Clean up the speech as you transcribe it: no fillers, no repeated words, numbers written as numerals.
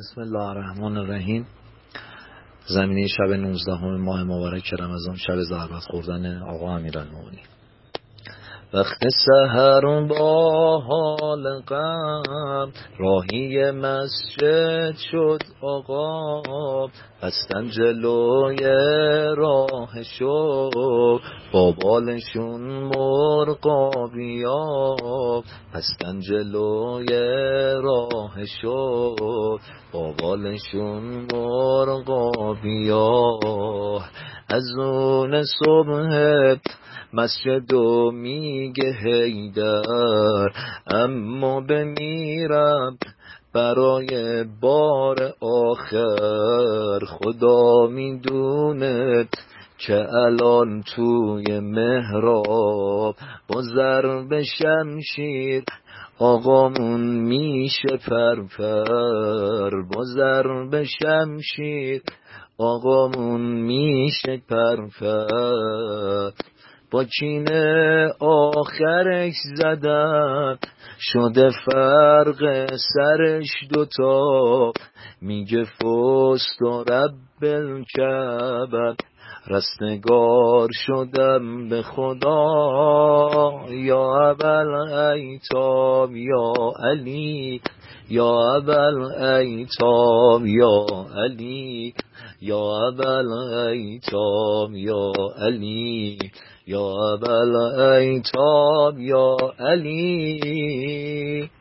بسم الله الرحمن الرحیم. زمینه شب 19 ماه مبارک رمضان، شب ضربت خوردن آقا امیرالمومنین. وقت سحر با حال غم راهی مسجد شد آقا، بستن جلوی راه شو با بالشون مرغابیا، بستن جلوی راه شو با بالشون مرغابیا. از اون صبح مسجد و میگه هیدر، اما بمیرم برای بار آخر. خدا میدونه که الان توی محراب با ضرب شمشیر آقامون میشه پرپر. با ضرب شمشیر آقامون میشه پرپر. با کینه آخرش زدن شده فرق سرش دوتا، میگه فست و رب الکعبه رستگار شدم به خدا. یا ابوالایتام یا علی، یا ابوالایتام یا علی، یا ابوالایتام یا علی، یا ابوالایتام یا علی.